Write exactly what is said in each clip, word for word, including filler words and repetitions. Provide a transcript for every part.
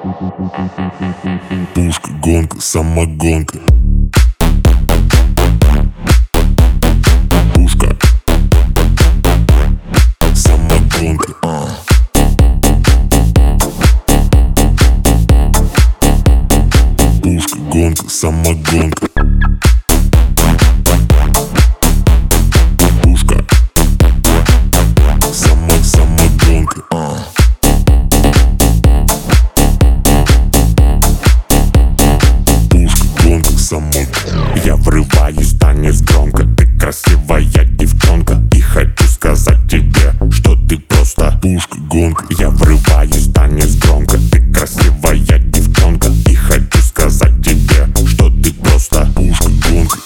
Пушка, гонка, самогонка. Пушка, самогонка. А. Пушка, гонка, самогонка. Пушка, само, самогонка. А. Я врываюсь в танец громко. Ты красивая девчонка, и хочу сказать тебе, что ты просто пушка, гонка. Я врываюсь в танец громко. Ты красивая девчонка, и хочу сказать тебе, что ты просто пушка, гонка.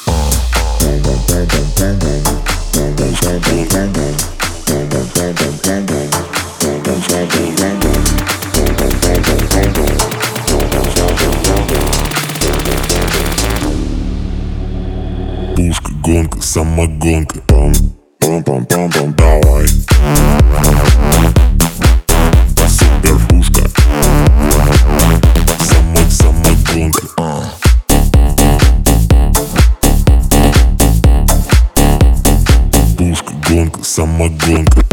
Пушка, гонка, самогонка. Пам, пам, пам, пам, пам, давай. Супер пушка, само, самогонка. А. Пушка, гонка, самогонка.